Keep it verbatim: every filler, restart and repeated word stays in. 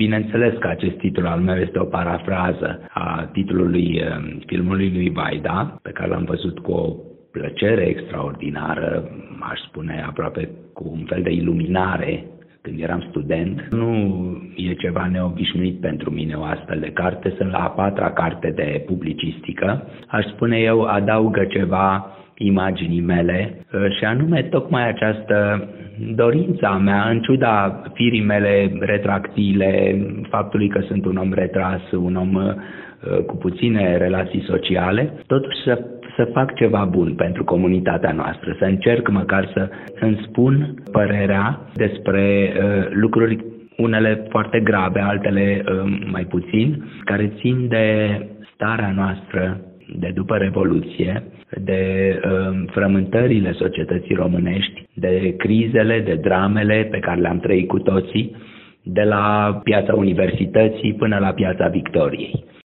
Bineînțeles că acest titlu al meu este o parafrază a titlului filmului lui Vaida, pe care l-am văzut cu o plăcere extraordinară, aș spune aproape cu un fel de iluminare când eram student. Nu e ceva neobișnuit pentru mine o astfel de carte, sunt la a patra carte de publicistică. Aș spune eu, adaugă ceva imaginii mele și anume tocmai această dorință a mea, în ciuda firii mele retractile, faptului că sunt un om retras, un om cu puține relații sociale, totuși să, să fac ceva bun pentru comunitatea noastră, să încerc măcar să îmi spun părerea despre uh, lucruri, unele foarte grave, altele uh, mai puțin, care țin de starea noastră de după Revoluție, de uh, frământările societății românești, de crizele, de dramele pe care le-am trăit cu toții, de la piața Universității până la piața Victoriei.